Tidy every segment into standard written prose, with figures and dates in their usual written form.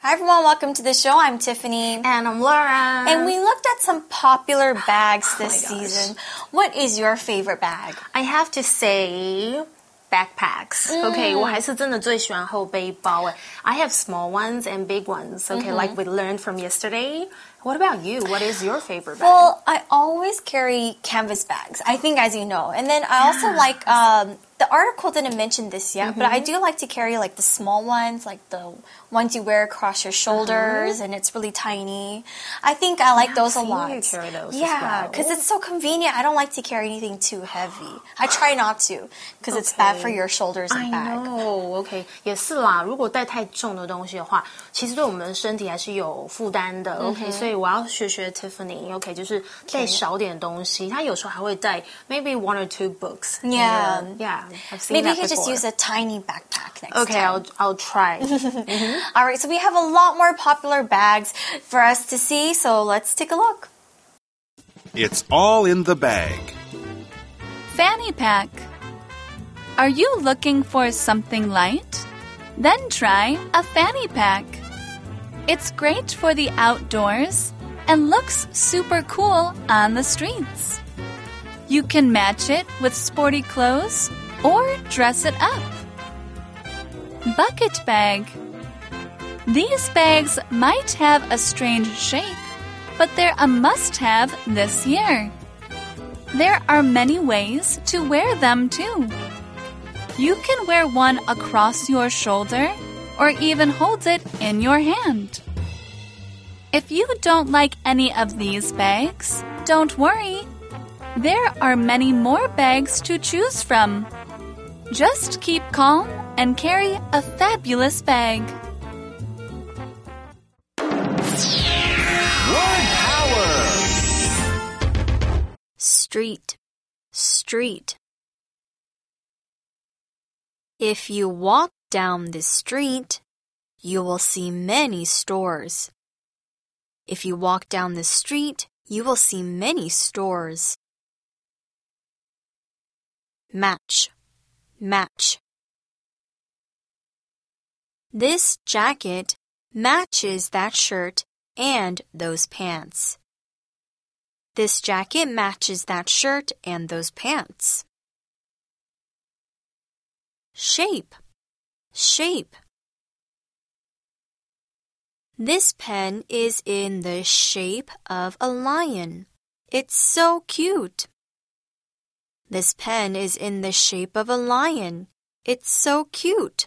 Hi everyone, welcome to the show. I'm Tiffany. And I'm Laura. And we looked at some popular bags this season. What is your favorite bag? I have to say backpacks. Okay, 我还是真的最喜欢厚背包。I have small ones and big ones. Okay, like we learned from yesterday. What about you? What is your favorite bag? Well, I always carry canvas bags, I think, as you know. And then I also like, the article didn't mention this yet, but I do like to carry like the small ones, like the ones you wear across your shoulders and it's really tiny. I think I like those a lot. You carry those Yeah, because it's so convenient. I don't like to carry anything too heavy. I try not to, because it's bad for your shoulders and back. I know, okay. 也是啦，如果带太重的东西的话，其实对我们的身体还是有负担的。OK，所以我要学 Tiffany。OK， 就是带少点东西。她有时候还会带 maybe one or two books. Yeah, I've seen maybe that you could just before. use a tiny backpack next Okay, time. I'll try. All right, so we have a lot more popular bags for us to see, so let's take a look. It's all in the bag. Fanny pack. Are you looking for something light? Then try a fanny pack. It's great for the outdoors and looks super cool on the streets. You can match it with sporty clothes or dress it up. Bucket bag. These bags might have a strange shape, but they're a must-have this year. There are many ways to wear them too. You can wear one across your shoulder or even hold it in your hand. If you don't like any of these bags, don't worry. There are many more bags to choose from. Just keep calm and carry a fabulous bag. Word power! Street, street. If you walk down this street, you will see many stores. If you walk down the street, you will see many stores. Match, match. This jacket matches that shirt and those pants. This jacket matches that shirt and those pants. Shape, shape. This pen is in the shape of a lion. It's so cute. This pen is in the shape of a lion. It's so cute.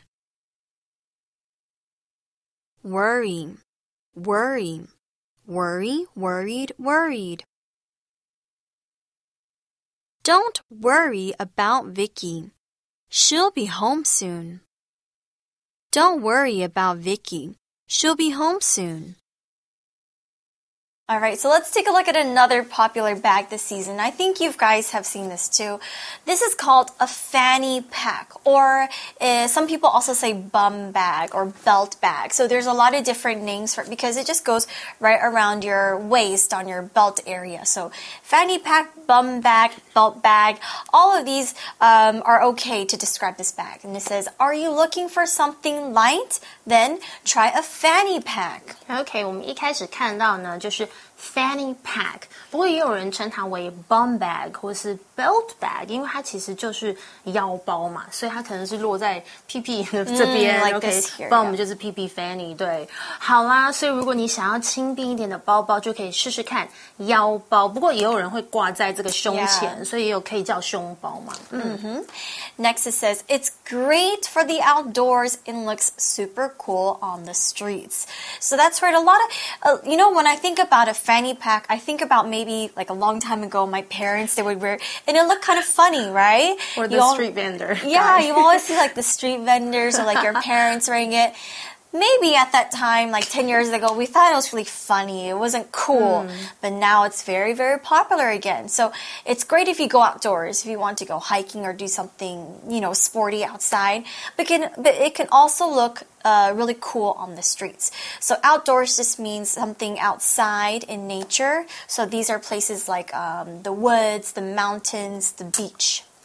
Worry, worry, worry, worried, worried. Don't worry about Vicky. She'll be home soon. Don't worry about Vicky. She'll be home soon. All right, so let's take a look at another popular bag this season. I think you guys have seen this too. This is called a fanny pack, or some people also say bum bag or belt bag. So there's a lot of different names for it because it just goes right around your waist on your belt area. So fanny pack, bum bag, belt bag, all of these are okay to describe this bag. And it says, are you looking for something light? Then try a fanny pack. OK， 我们一开始看到呢，就是 fanny pack， 不过也有人称它为 bum bag 或是 belt bag， 因为它其实就是腰包嘛，所以它可能是落在屁屁的这边。 like OK， this here, bum 就是屁屁 fanny， 对。好啦，所以如果你想要轻便一点的包包，就可以试试看腰包。不过也有人会挂在这个胸前，所以也有可以叫胸包嘛。 Next it says, it's great for the outdoors and looks super cool on the streets. So that's right. A lot of, when I think about a fanny pack, I think about maybe like a long time ago, my parents, they would wear, and it looked kind of funny, right? Or the street vendor. Yeah, you always see like the street vendors or like your parents wearing it. Maybe at that time, like 10 years ago, we thought it was really funny. It wasn't cool. But now it's very, very popular again. So it's great if you go outdoors, if you want to go hiking or do something, sporty outside. But it can also look really cool on the streets. So outdoors just means something outside in nature. So these are places like the woods, the mountains, the beach.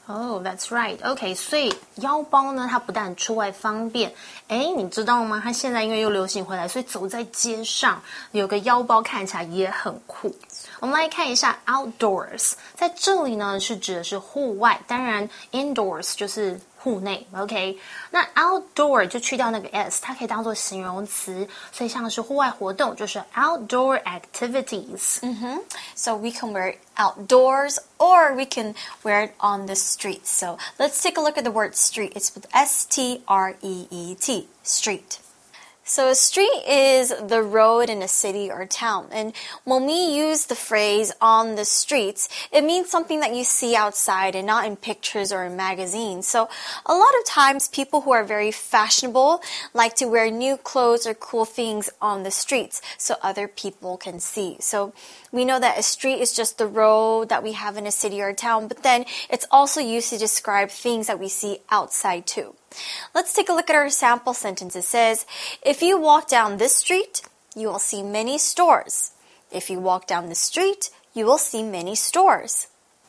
Oh, that's right. OK， 所以腰包呢，它不但出外方便，哎，你知道吗？它现在因为又流行回来，所以走在街上有个腰包看起来也很酷。我们来看一下 outdoors， 在这里呢是指的是户外，当然 indoors 就是户内 ，OK？ 那 outdoor 就去掉那个 s， 它可以当做形容词，所以像是户外活动就是 outdoor activities。 So we can wear it outdoors or we can wear it on the street. So let's take a look at the word street. It's with S-T-R-E-E-T, street. So a street is the road in a city or town. And when we use the phrase on the streets, it means something that you see outside and not in pictures or in magazines. So a lot of times people who are very fashionable like to wear new clothes or cool things on the streets so other people can see. So we know that a street is just the road that we have in a city or a town, but then it's also used to describe things that we see outside too. Let's take a look at our sample sentence. It says, if you walk down this street, you will see many stores. If you walk down the street, you will see many stores.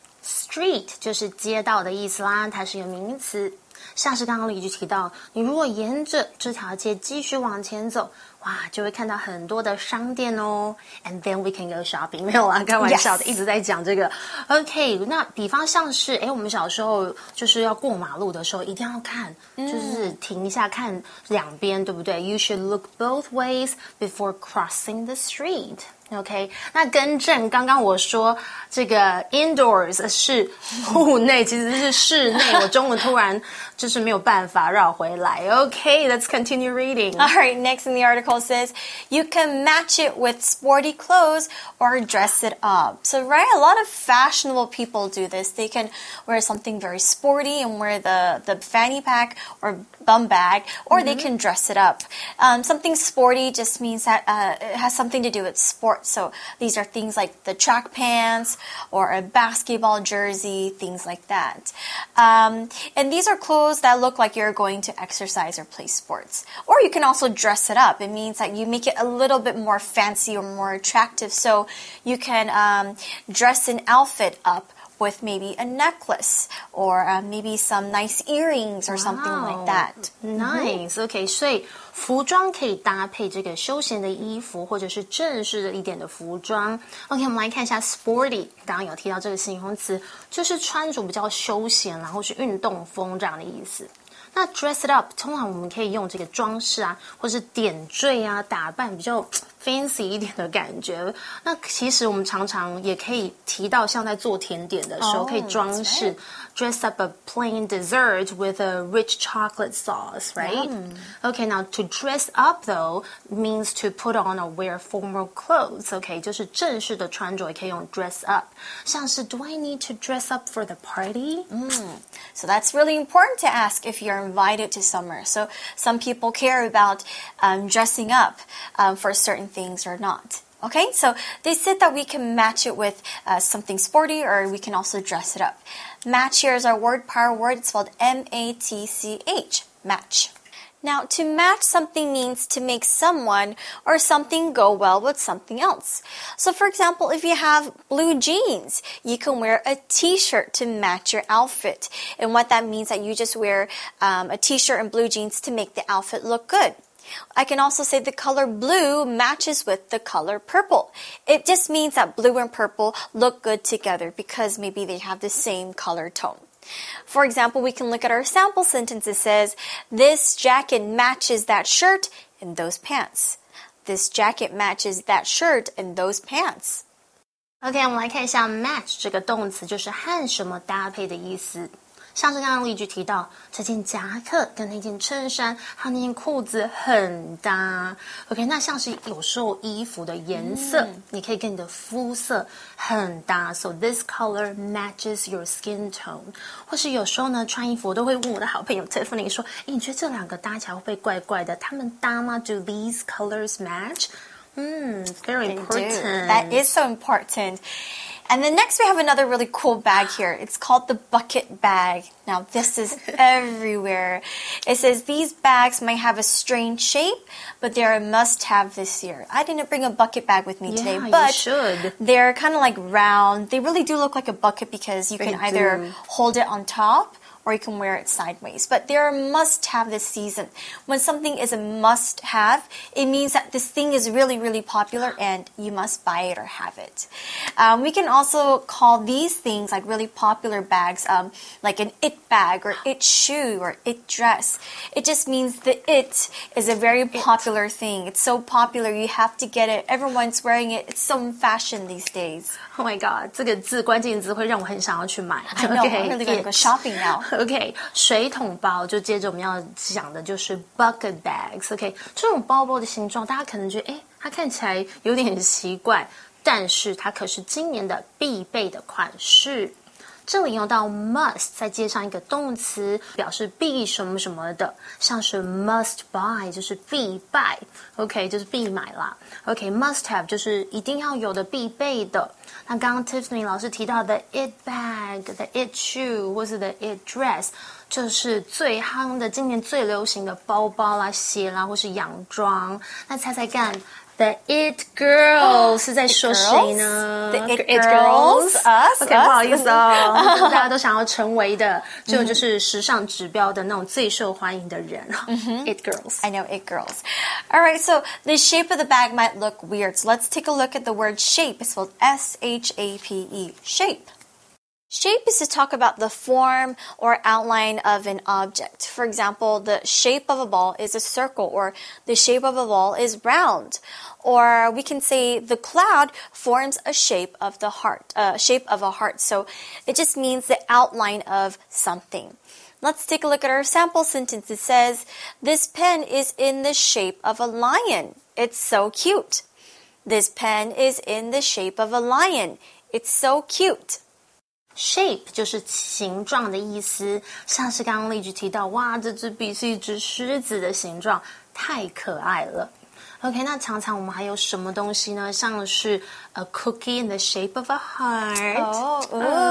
Street 就是街道的意思啦，它是一个名词。像是刚刚例句提到，你如果沿着这条街继续往前走，哇，就会看到很多的商店哦。And then we can go shopping。没有啦，开玩笑的， Yes. 一直在讲这个。OK， 那比方像是，我们小时候就是要过马路的时候，一定要看，就是停一下看两边，对不对 ？You should look both ways before crossing the street。OK， 那更正刚刚我说这个 indoors 是户内，其实是室内。我中文突然就是没有办法绕回来。OK，let's continue reading. All right, next in the article says, you can match it with sporty clothes or dress it up. So, right, a lot of fashionable people do this. They can wear something very sporty and wear the fanny pack or bum bag, or they can dress it up. Something sporty just means that it has something to do with sports. So these are things like the track pants or a basketball jersey, things like that. And these are clothes that look like you're going to exercise or play sports. Or you can also dress it up. It means that you make it a little bit more fancy or more attractive. So you can dress an outfit up with maybe a necklace or maybe some nice earrings or something like that. Nice. OK， 所以服装可以搭配这个休闲的衣服，或者是正式的一点的服装。OK， 我们来看一下 sporty。刚刚有提到这个形容词，就是穿着比较休闲，然后是运动风这样的意思。那 dress it up 通常我们可以用这个装饰啊，或是点缀啊，打扮比较 fancy 一点的感觉。那其实我们常常也可以提到，像在做甜点的时候，可以装饰 dress up a plain dessert with a rich chocolate sauce, right? Okay, now to dress up though means to put on or wear formal clothes. Okay, 就是正式的穿着也可以用 dress up. 像是 Do I need to dress up for the party? So that's really important to ask if you're invited to somewhere. So some people care about dressing up for certain things or not. Okay, so they said that we can match it with something sporty or we can also dress it up. Match here is our word power word. It's spelled M-A-T-C-H, match. Now, to match something means to make someone or something go well with something else. So, for example, if you have blue jeans, you can wear a t-shirt to match your outfit. And what that means is that you just wear a t-shirt and blue jeans to make the outfit look good. I can also say the color blue matches with the color purple. It just means that blue and purple look good together because maybe they have the same color tone. For example, we can look at our sample sentence. It says, this jacket matches that shirt and those pants. This jacket matches that shirt and those pants. OK， 我们来看一下 match 这个动词，就是和什么搭配的意思。像是刚刚例句提到，这件夹克跟那件衬衫还有那件裤子很搭。OK， 那像是有时候衣服的颜色，你可以跟你的肤色很搭。So this color matches your skin tone。或是有时候呢，穿衣服我都会问我的好朋友 Tiffany 说，你觉得这两个搭起来会不会怪怪的？他们搭吗 ？Do these colors match? Very important. That is so important. And then next we have another really cool bag here. It's called the bucket bag. Now this is everywhere. It says these bags might have a strange shape, but they're a must-have this year. I didn't bring a bucket bag with me today, but you should. They're kind of like round. They really do look like a bucket because you can either hold it on top or you can wear it sideways. But they're a must-have this season. When something is a must-have, it means that this thing is really, really popular and you must buy it or have it. We can also call these things like really popular bags, like an it bag or it shoe or it dress. It just means the it is a very popular thing. It's so popular, you have to get it. Everyone's wearing it. It's so in fashion these days. Oh my god， 这个字关键字会让我很想要去买。 I know, I'm really gonna go shopping now. OK， 水桶包就接着我们要讲的就是 bucket bags。OK， 这种包包的形状，大家可能觉得，它看起来有点奇怪，但是它可是今年的必备的款式。这里用到 must， 再接上一个动词，表示必什么什么的，像是 must buy 就是必败 ，OK 就是必买啦。OK，must have 就是一定要有的必备的。那刚刚 Tiffany 老师提到的 it bag、the it shoe 或是 the it dress， 就是最夯的，今年最流行的包包啦、鞋啦或是洋装。那猜猜看。The It Girls 是在说谁呢 ？The It Girls, us. OK， 不好意思哦，大家都想要成为的，就是时尚指标的那种最受欢迎的人。It Girls. I know, It Girls. All right, so the shape of the bag might look weird. So let's take a look at the word shape. It's spelled S-H-A-P-E. Shape. Shape is to talk about the form or outline of an object. For example, the shape of a ball is a circle, or the shape of a ball is round. Or we can say the cloud forms a shape of the heart, shape of a heart. So it just means the outline of something. Let's take a look at our sample sentence. It says, this pen is in the shape of a lion. It's so cute. This pen is in the shape of a lion. It's so cute.Shape 就是形状的意思，像是刚刚例句提到，哇，这支笔是一只狮子的形状，太可爱了。OK， 那常常我们还有什么东西呢？像是 a cookie in the shape of a heart，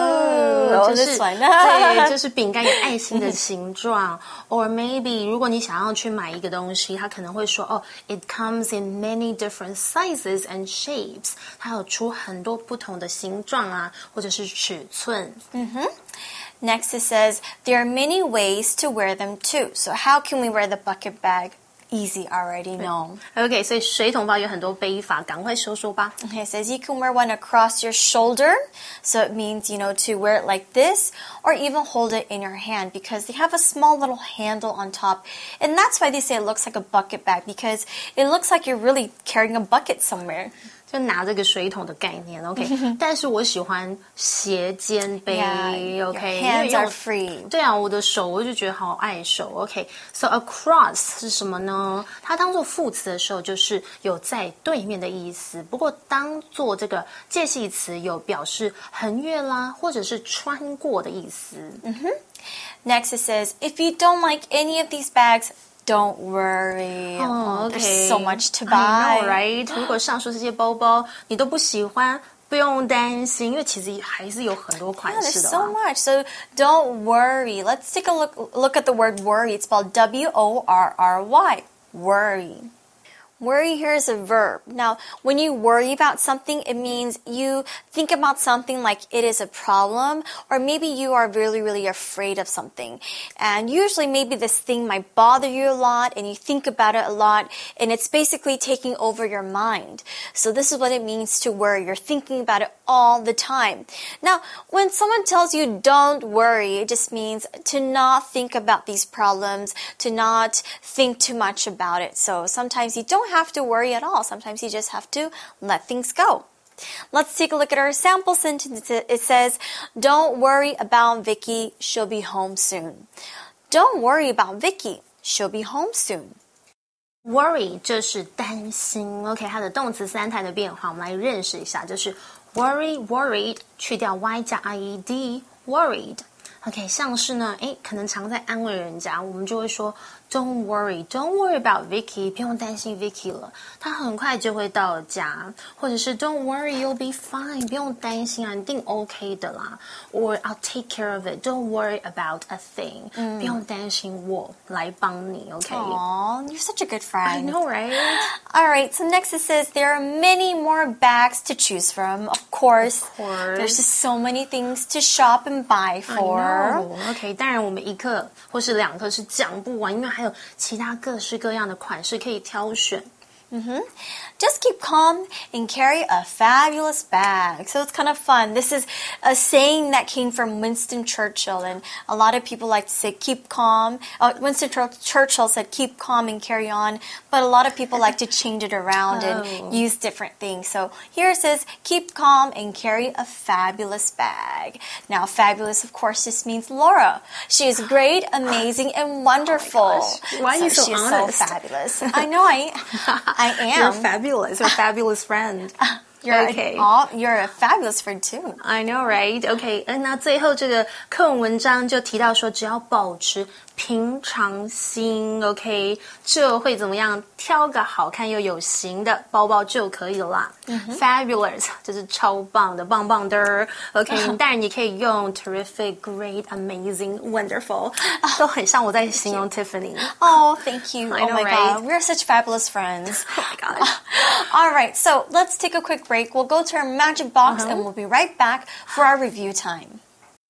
对，就是饼干有爱心的形状。Or maybe 如果你想要去买一个东西，它可能会说哦 ，it comes in many different sizes and shapes， 它有出很多不同的形状啊，或者是尺寸。 Next it says there are many ways to wear them too. So how can we wear the bucket bag?Easy, already know. Okay, 所以水桶包有很多背法，赶快说说吧。 Okay, it says you can wear one across your shoulder. So it means, to wear it like this, or even hold it in your hand because they have a small little handle on top. And that's why they say it looks like a bucket bag because it looks like you're really carrying a bucket somewhere. 就拿这个水桶的概念 ，OK， 但是我喜欢斜肩背 ，OK， hands are free。 对啊，我的手我就觉得好碍手 ，OK。So across 是什么呢？它当做副词的时候，就是有在对面的意思。不过当做这个介系词，有表示横越啦，或者是穿过的意思。 Next it says, if you don't like any of these bags.Don't worry. Okay. There's so much to buy. I know, right? 如果上述这些包包你都不喜欢，不用担心，因为其实还是有很多款式的。 There's so much. So don't worry. Let's take a look at the word worry. It's spelled W-O-R-R-Y. Worry here is a verb. Now, when you worry about something, it means you think about something like it is a problem, or maybe you are really, really afraid of something. And usually maybe this thing might bother you a lot, and you think about it a lot, and it's basically taking over your mind. So this is what it means to worry. You're thinking about it all the time. Now, when someone tells you don't worry, it just means to not think about these problems, to not think too much about it. So sometimes you don't have to worry at all. Sometimes you just have to let things go. Let's take a look at our sample sentence. It says, don't worry about Vicky. She'll be home soon. Don't worry about Vicky. She'll be home soon. Worry 就是担心 ，OK， 它的动词三态的变化，我们来认识一下，就是 worry worried 去掉 y 加 ied worried。OK， 像是呢，可能常在安慰人家，我们就会说 Don't worry about Vicky， 不用担心 Vicky 了，她很快就会到家。或者是 Don't worry, you'll be fine， 不用担心啊，你一定 OK 的啦。Or I'll take care of it. Don't worry about a thing， 不用担心，我来帮你 ，OK？ Aw, you're such a good friend. I know, right? All right, so next it says there are many more bags to choose from. Of course. There's just so many things to shop and buy for. OK， 当然我们一课或是两课是讲不完，因为还有其他各式各样的款式可以挑选。 Just keep calm and carry a fabulous bag. So it's kind of fun. This is a saying that came from Winston Churchill, and a lot of people like to say keep calm. Winston Churchill said keep calm and carry on, but a lot of people like to change it around and use different things. So here it says keep calm and carry a fabulous bag. Now, fabulous, of course, just means Laura. She is great, amazing, and wonderful. Oh why are you so she's honest? So fabulous. I know I am. You're fabulous. You're a fabulous friend. You're okay. You're a fabulous friend too. I know, right? OK， 那最后这个课文文章就提到说，只要保持平常心 ，OK， 就会怎么样？挑个好看又有型的包包就可以了啦。Fabulous 就是超棒的，棒棒的。OK， 当然你可以用 terrific, great, amazing, wonderful， 都很像我在形容 Tiffany。 Oh, thank you. I know, oh my right? God, we're such fabulous friends. Oh my gosh. All right, so let's take a quick break. We'll go to our magic box and we'll be right back for our review time.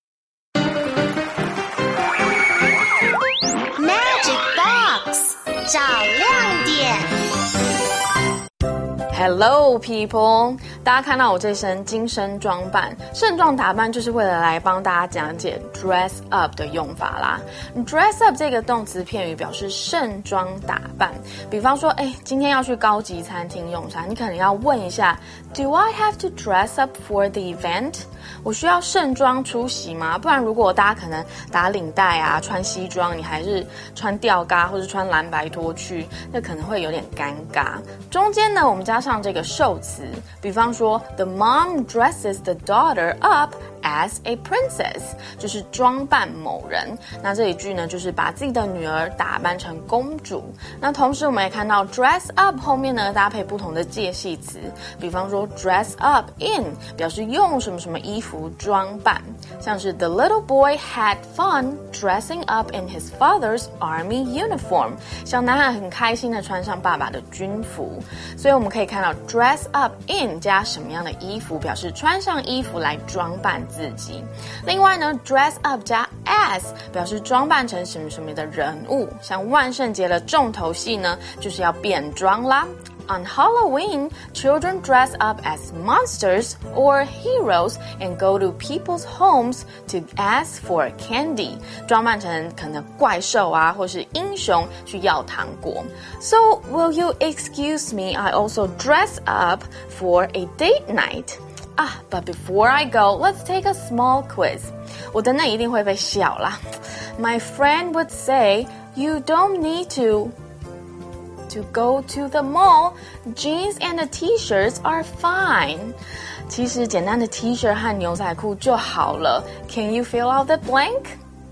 Magic Box 找亮点。 Hello, people！ 大家看到我这身紧身装扮，盛装打扮就是为了来帮大家讲解 dress up 的用法啦。dress up 这个动词片语表示盛装打扮，比方说，今天要去高级餐厅用餐，你可能要问一下 ，Do I have to dress up for the event？ 我需要盛装出席吗？不然如果大家可能打领带啊，穿西装，你还是穿吊嘎或是穿蓝白拖去，那可能会有点尴尬。中间呢，我们加上这个受词，比方说 The mom dresses the daughter up as a princess， 就是装扮某人。那这一句呢，就是把自己的女儿打扮成公主。那同时我们也看到 dress up 后面呢搭配不同的介系词，比方说 dress up in 表示用什么什么衣服装扮，像是 The little boy had fun dressing up in his father's army uniform， 小男孩很开心的穿上爸爸的军服。所以我们可以看到 dress up in 加什么样的衣服，表示穿上衣服来装扮自己。另外呢 dress up 加 as 表示装扮成什么什么的人物，像万圣节的重头戏呢就是要变装啦。On Halloween, children dress up as monsters or heroes and go to people's homes to ask for candy. 装扮成可能怪兽啊，或是英雄去要糖果。So, will you excuse me? I also dress up for a date night. But before I go, let's take a small quiz. 我等等一定会被笑啦。My friend would say, you don't need to go to the mall, jeans and t-shirts are fine. 其实简单的 T-shirt 和牛仔裤就好了。Can you fill out the blank?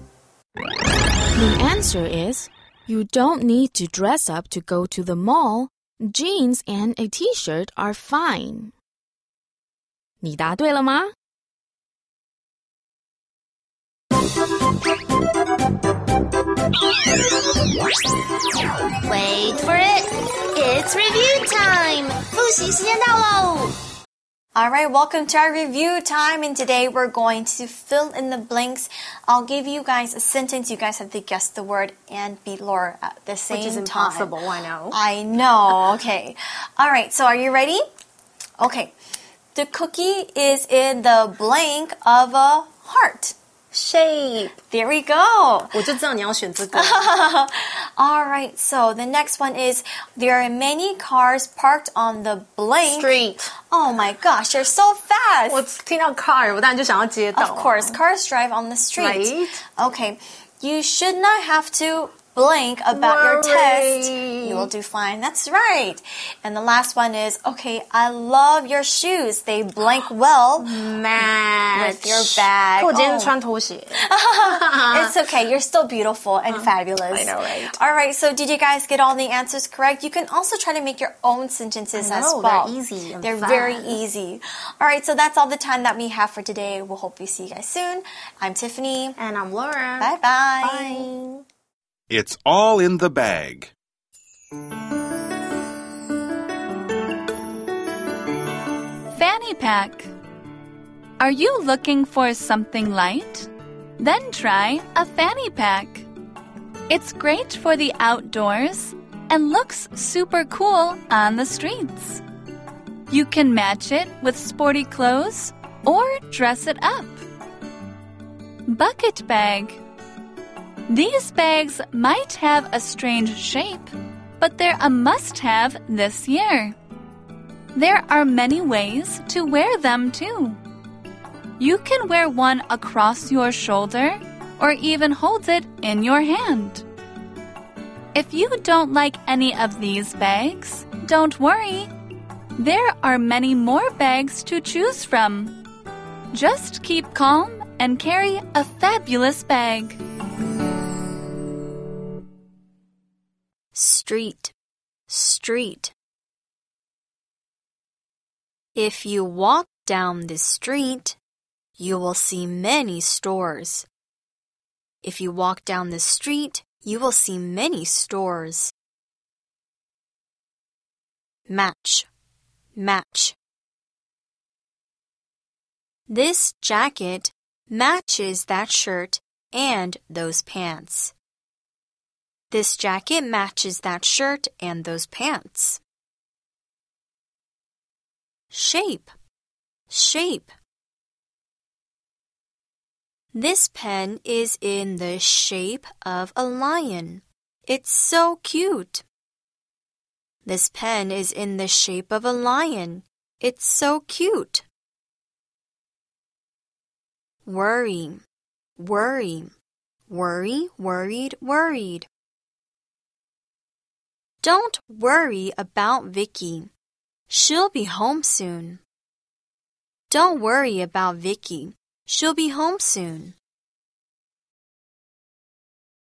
The answer is, you don't need to dress up to go to the mall. Jeans and a t-shirt are fine. 你答对了吗？ Wait for it. It's review time. 复习时间到喽。 All right, welcome to our review time, and today we're going to fill in the blanks. I'll give you guys a sentence. You guys have to guess the word and beat Laura at the same time. Which is impossible, I know. I know, okay. All right, so are you ready? Okay. The cookie is in the blank of a heart. Shape. There we go. 我就知道你要选这个。 All right, so the next one is there are many cars parked on the blank Street. Oh my gosh, you're so fast. 我听到 car， 我当然就想要街道。 Of course, cars drive on the street. Right. Okay, you should not have to blank about your test, Worry. you will do fine. That's right. And the last one is, okay, I love your shoes. They blank well Match with your bag. 可我今天穿拖鞋。 It's okay. You're still beautiful and fabulous. I know, right? All right. So did you guys get all the answers correct? You can also try to make your own sentences as know, well. they're easy and They're fun. very easy. All right. So that's all the time that we have for today. We'll hope we see you guys soon. I'm Tiffany. And I'm Laura. Bye-bye. Bye. It's all in the bag. Fanny pack. Are you looking for something light? Then try a fanny pack. It's great for the outdoors and looks super cool on the streets. You can match it with sporty clothes or dress it up. Bucket bag. These bags might have a strange shape, but they're a must-have this year. There are many ways to wear them too. You can wear one across your shoulder or even hold it in your hand. If you don't like any of these bags, don't worry. There are many more bags to choose from. Just keep calm and carry a fabulous bag. Street, street. If you walk down this street, you will see many stores. If you walk down the street, you will see many stores. Match, match. This jacket matches that shirt and those pants. This jacket matches that shirt and those pants. Shape, shape. This pen is in the shape of a lion. It's so cute. This pen is in the shape of a lion. It's so cute. Worry, worry, worry, worried, worried. Don't worry about Vicky. She'll be home soon. Don't worry about Vicky. She'll be home soon.